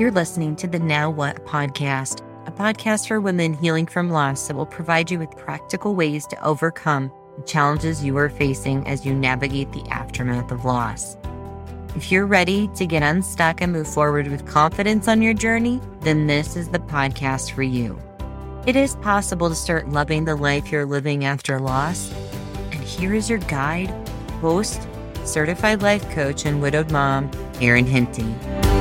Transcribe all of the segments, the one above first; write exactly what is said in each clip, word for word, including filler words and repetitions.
You're listening to the Now What podcast, a podcast for women healing from loss that will provide you with practical ways to overcome the challenges you are facing as you navigate the aftermath of loss. If you're ready to get unstuck and move forward with confidence on your journey, then this is the podcast for you. It is possible to start loving the life you're living after loss. And here is your guide, host, certified life coach, and widowed mom, Erin Henty.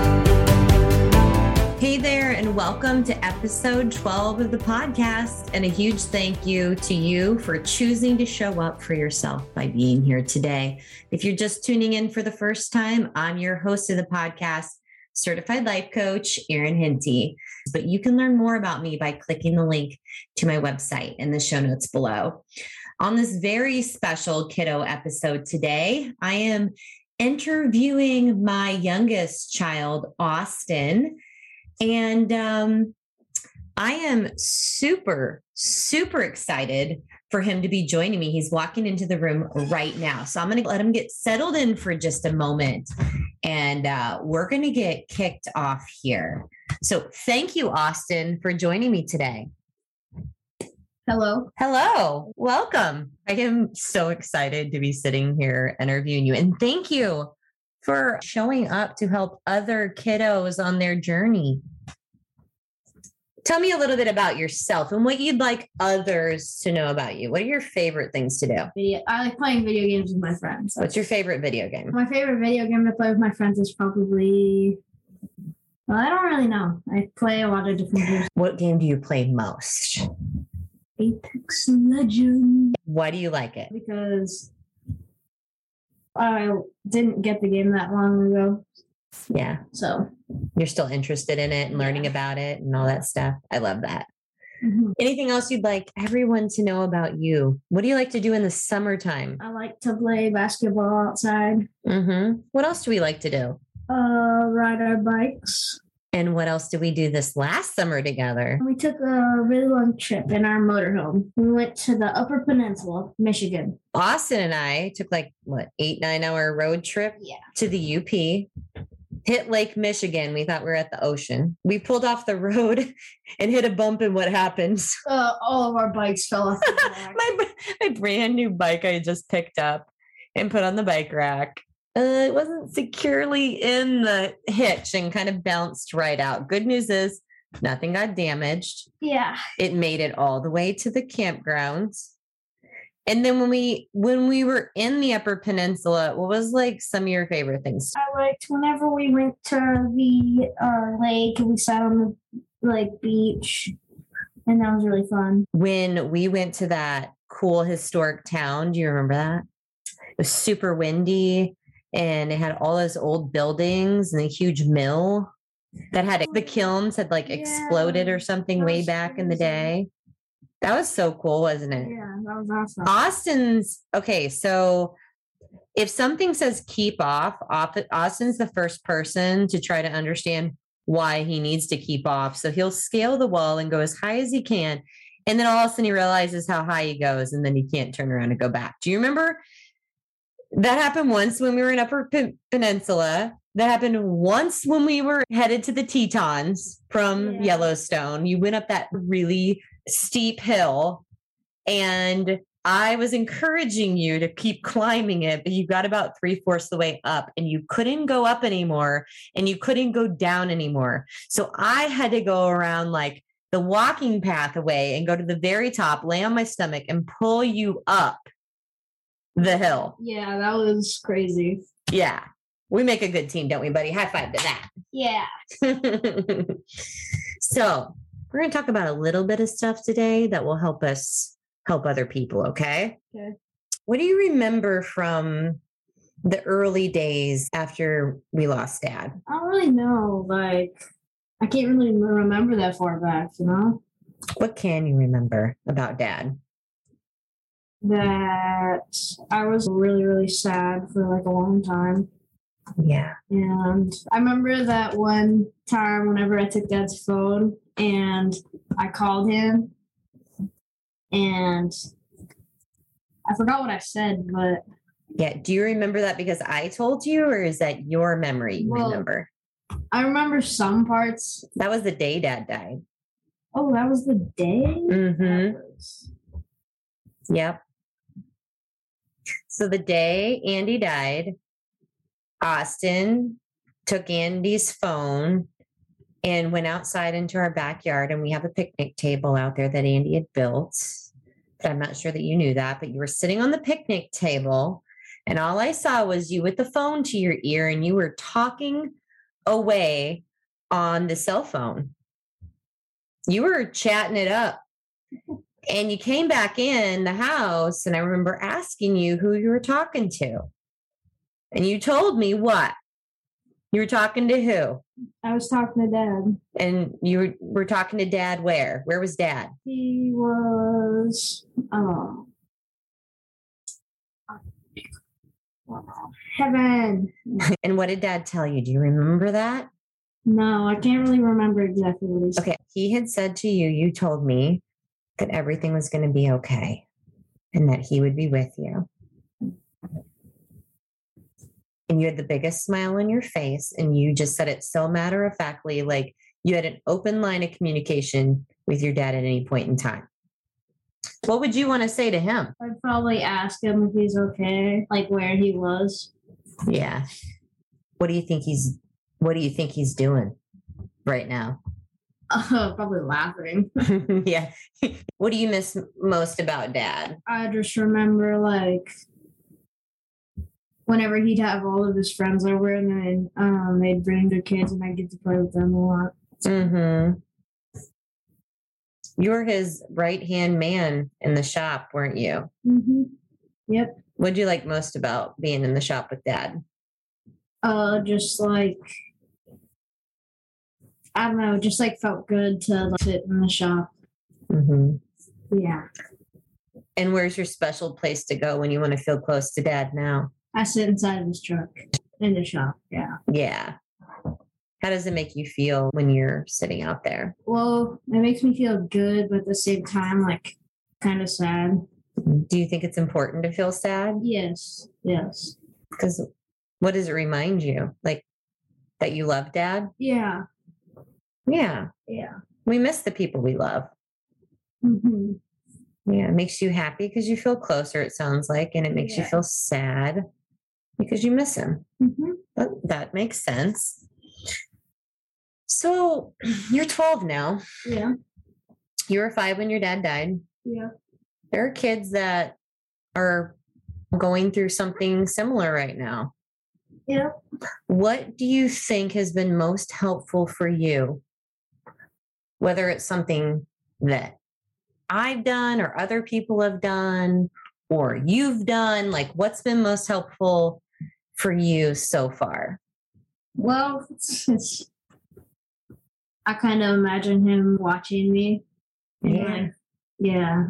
Hey there, and welcome to episode twelve of the podcast. And a huge thank you to you for choosing to show up for yourself by being here today. If you're just tuning in for the first time, I'm your host of the podcast, certified life coach, Erin Henty. But you can learn more about me by clicking the link to my website in the show notes below. On this very special kiddo episode today, I am interviewing my youngest child, Austin. And um, I am super, super excited for him to be joining me. He's walking into the room right now. So I'm going to let him get settled in for just a moment. And uh, we're going to get kicked off here. So thank you, Austin, for joining me today. Hello. Hello. Welcome. I am so excited to be sitting here interviewing you. And thank you for showing up to help other kiddos on their journey. Tell me a little bit about yourself and what you'd like others to know about you. What are your favorite things to do? Video. I like playing video games with my friends. What's your favorite video game? My favorite video game to play with my friends is probably, well, I don't really know. I play a lot of different games. What game do you play most? Apex Legends. Why do you like it? Because I didn't get the game that long ago. Yeah. So you're still interested in it and learning yeah. about it and all that stuff. I love that. Mm-hmm. Anything else you'd like everyone to know about you? What do you like to do in the summertime? I like to play basketball outside. Mm-hmm. What else do we like to do? Uh, ride our bikes. And what else did we do this last summer together? We took a really long trip in our motorhome. We went to the Upper Peninsula, Michigan. Austin and I took like, what, eight, nine hour road trip yeah. to the U P. Hit Lake Michigan. We thought we were at the ocean. We pulled off the road and hit a bump, and what happened? Uh, all of our bikes fell off the back. my, my brand new bike I just picked up and put on the bike rack. Uh, it wasn't securely in the hitch and kind of bounced right out. Good news is nothing got damaged. Yeah. It made it all the way to the campground. And then when we when we were in the Upper Peninsula, what was like some of your favorite things? I liked whenever we went to the uh, lake and we sat on the like beach, and that was really fun. When we went to that cool historic town, do you remember that? It was super windy. And it had all those old buildings and a huge mill that had the kilns had like yeah, exploded or something way back crazy. in the day. That was so cool, wasn't it? Yeah, that was awesome. Austin's okay. So if something says keep off, Austin's the first person to try to understand why he needs to keep off. So he'll scale the wall and go as high as he can. And then all of a sudden he realizes how high he goes and then he can't turn around and go back. Do you remember? That happened once when we were in Upper P- Peninsula. That happened once when we were headed to the Tetons from yeah. Yellowstone. You went up that really steep hill, and I was encouraging you to keep climbing it, but you got about three-fourths the way up, and you couldn't go up anymore, and you couldn't go down anymore. So I had to go around like the walking path away and go to the very top, lay on my stomach, and pull you up the hill. Yeah, that was crazy. Yeah. We make a good team, don't we, buddy? High five to that. Yeah. So we're going to talk about a little bit of stuff today that will help us help other people, okay? Okay. What do you remember from the early days after we lost Dad? I don't really know. Like, I can't really remember that far back, you know? What can you remember about Dad? That I was really, really sad for like a long time. Yeah. And I remember that one time whenever I took Dad's phone and I called him and I forgot what I said, but Yeah. Do you remember that because I told you, or is that your memory you well, remember? I remember some parts. That was the day Dad died. Oh, that was the day? Mm-hmm. That was... Yep. So the day Andy died, Austin took Andy's phone and went outside into our backyard, and we have a picnic table out there that Andy had built. But I'm not sure that you knew that, but you were sitting on the picnic table, and all I saw was you with the phone to your ear, and you were talking away on the cell phone. You were chatting it up. And you came back in the house, and I remember asking you who you were talking to. And you told me what? You were talking to who? I was talking to Dad. And you were, were talking to Dad where? Where was Dad? He was um heaven. And what did Dad tell you? Do you remember that? No, I can't really remember exactly what he said. Okay. He had said to you, you told me that everything was going to be okay and that he would be with you. And you had the biggest smile on your face, and you just said it so matter of factly, like you had an open line of communication with your dad at any point in time. What would you want to say to him? I'd probably ask him if he's okay, like where he was. Yeah. What do you think he's what do you think he's doing right now? Uh, probably laughing. Yeah. What do you miss most about Dad? I just remember like whenever he'd have all of his friends over, and then um, they'd bring their kids, and I get to play with them a lot. Mm-hmm. You were his right-hand man in the shop, weren't you? Mm-hmm. Yep. What did you like most about being in the shop with Dad? Uh, just like, I don't know, just like felt good to like, sit in the shop. Mm-hmm. Yeah. And where's your special place to go when you want to feel close to Dad now? I sit inside of his truck in the shop. Yeah. Yeah. How does it make you feel when you're sitting out there? Well, it makes me feel good, but at the same time, like, kind of sad. Do you think it's important to feel sad? Yes. Yes. Because what does it remind you? Like that you love Dad? Yeah. Yeah. Yeah. We miss the people we love. Mm-hmm. Yeah. It makes you happy because you feel closer, it sounds like, and it makes Yeah. you feel sad because you miss him. Mm-hmm. But that makes sense. So you're twelve now. Yeah. You were five when your dad died. Yeah. There are kids that are going through something similar right now. Yeah. What do you think has been most helpful for you? Whether it's something that I've done or other people have done or you've done, like what's been most helpful for you so far? Well, it's, it's I kind of imagine him watching me. And Yeah. like, yeah.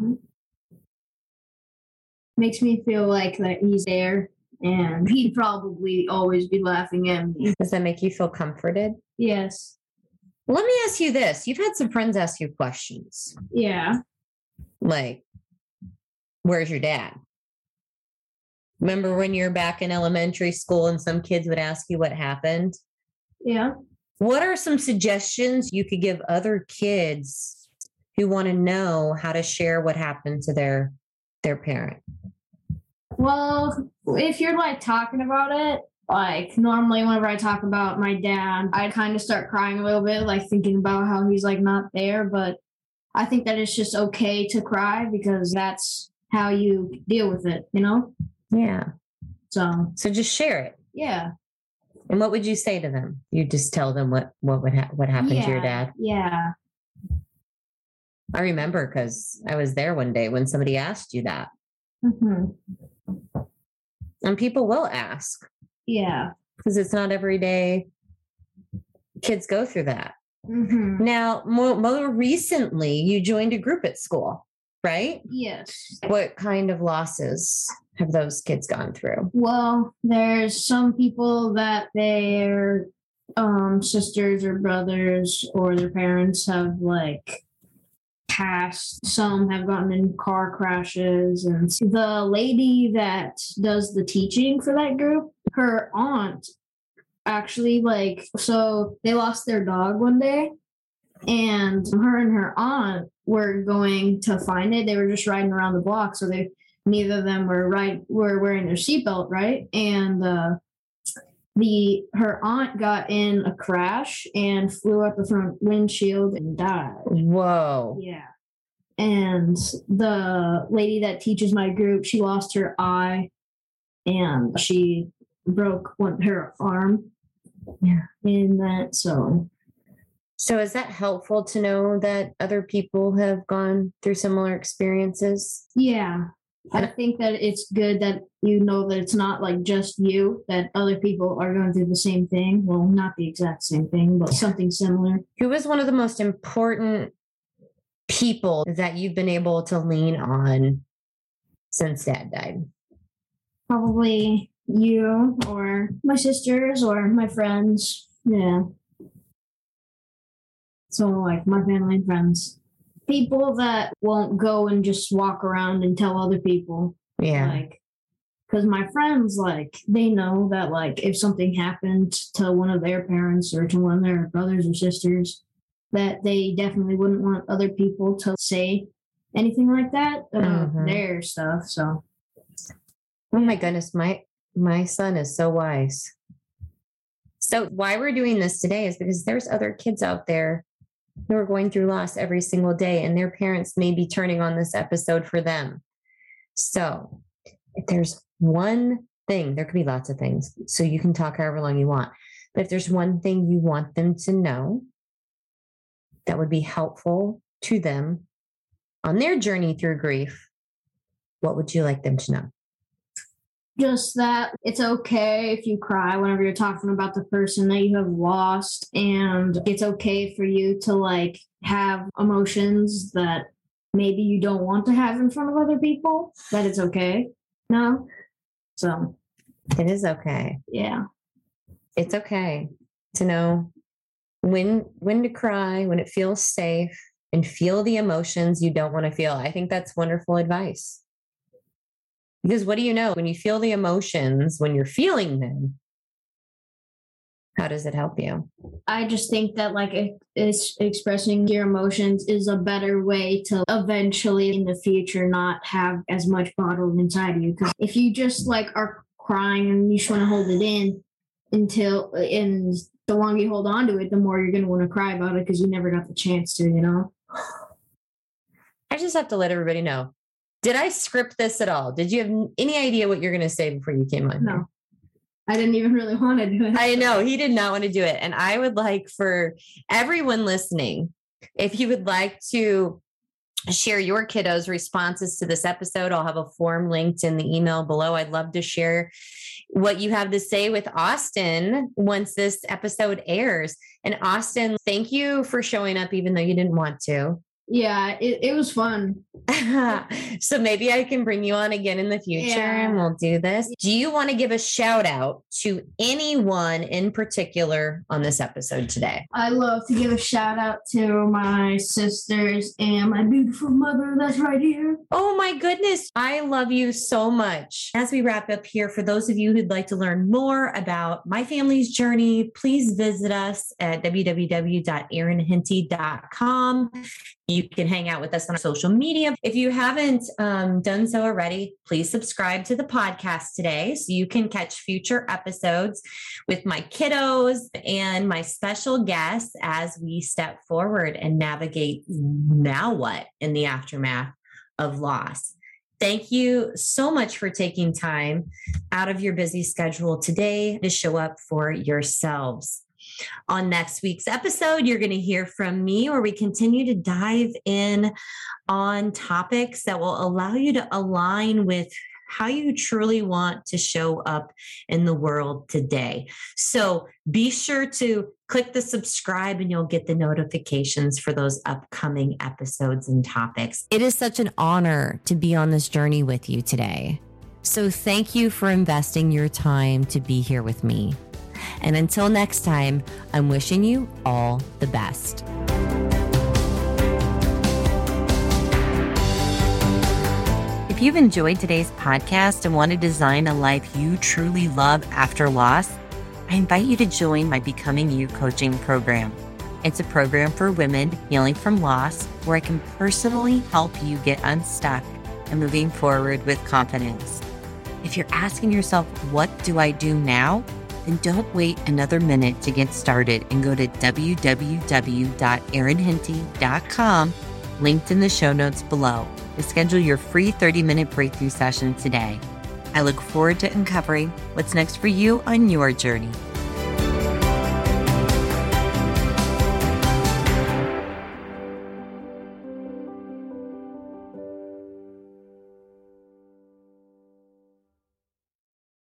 Makes me feel like that he's there, and he'd probably always be laughing at me. Does that make you feel comforted? Yes. Let me ask you this. You've had some friends ask you questions Yeah. like, where's your dad? Remember when you were back in elementary school and some kids would ask you what happened? Yeah. What are some suggestions you could give other kids who want to know how to share what happened to their their parent? Well, if you're like talking about it, like normally whenever I talk about my dad, I kind of start crying a little bit, like thinking about how he's like not there. But I think that it's just okay to cry because that's how you deal with it, you know? Yeah. So, So just share it. yeah. And what would you say to them? You just tell them what what would ha- what happened yeah. to your dad. Yeah. I remember because I was there one day when somebody asked you that. Mm-hmm. And people will ask Yeah. because it's not every day kids go through that. Mm-hmm. Now, more, more recently, you joined a group at school, right? Yes. What kind of losses have those kids gone through? Well, there's some people that their um, sisters or brothers or their parents have like passed. Some have gotten in car crashes, and the lady that does the teaching for that group, her aunt actually, like, so they lost their dog one day, and her and her aunt were going to find it. They were just riding around the block, so they neither of them were right were wearing their seatbelt, right? And uh, the her aunt got in a crash and flew out the front windshield and died. Whoa. Yeah. And the lady that teaches my group, she lost her eye and she broke one her arm. Yeah. In that, so. So is that helpful to know that other people have gone through similar experiences? Yeah. I think that it's good that you know that it's not like just you, that other people are going through the same thing. Well, not the exact same thing, but something similar. Who was one of the most important people that you've been able to lean on since Dad died? Probably you or my sisters or my friends. Yeah. So like my family and friends. People that won't go and just walk around and tell other people. Yeah. Like, because my friends, like, they know that, like, if something happened to one of their parents or to one of their brothers or sisters, that they definitely wouldn't want other people to say anything like that about Mhm. their stuff. So, Oh my goodness, my my son is so wise. So why we're doing this today is because there's other kids out there who are going through loss every single day, and their parents may be turning on this episode for them. So if there's one thing, there could be lots of things, so you can talk however long you want. But if there's one thing you want them to know that would be helpful to them on their journey through grief, what would you like them to know? just that it's okay if you cry whenever you're talking about the person that you have lost, and it's okay for you to like have emotions that maybe you don't want to have in front of other people, that it's okay. No? So. It is okay. Yeah. It's okay to know when when to cry, when it feels safe, and feel the emotions you don't want to feel. I think that's wonderful advice. Because what do you know? When you feel the emotions, when you're feeling them, how does it help you? I just think that like it, it's expressing your emotions is a better way to eventually in the future not have as much bottled inside of you. Because if you just like are crying and you just want to hold it in until, and the longer you hold on to it, the more you're going to want to cry about it because you never got the chance to, you know? I just have to let everybody know. Did I script this at all? Did you have any idea what you're going to say before you came on? No. Here? I didn't even really want to do it. I know he did not want to do it. And I would like for everyone listening, if you would like to share your kiddos' responses to this episode, I'll have a form linked in the email below. I'd love to share what you have to say with Austin once this episode airs. And Austin, thank you for showing up, even though you didn't want to. Yeah, it, it was fun. So maybe I can bring you on again in the future yeah. and we'll do this. Do you want to give a shout out to anyone in particular on this episode today? I love to give a shout out to my sisters and my beautiful mother that's right here. Oh my goodness. I love you so much. As we wrap up here, for those of you who'd like to learn more about my family's journey, please visit us at w w w dot erin hinty dot com. You can hang out with us on social media. If you haven't um, done so already, please subscribe to the podcast today so you can catch future episodes with my kiddos and my special guests as we step forward and navigate now what in the aftermath of loss. Thank you so much for taking time out of your busy schedule today to show up for yourselves. On next week's episode, you're going to hear from me where we continue to dive in on topics that will allow you to align with how you truly want to show up in the world today. So be sure to click the subscribe and you'll get the notifications for those upcoming episodes and topics. It is such an honor to be on this journey with you today. So thank you for investing your time to be here with me. And until next time, I'm wishing you all the best. If you've enjoyed today's podcast and want to design a life you truly love after loss, I invite you to join my Becoming You coaching program. It's a program for women healing from loss where I can personally help you get unstuck and moving forward with confidence. If you're asking yourself, what do I do now? Then don't wait another minute to get started and go to w w w dot erin henty dot com, linked in the show notes below, to schedule your free thirty minute breakthrough session today. I look forward to uncovering what's next for you on your journey.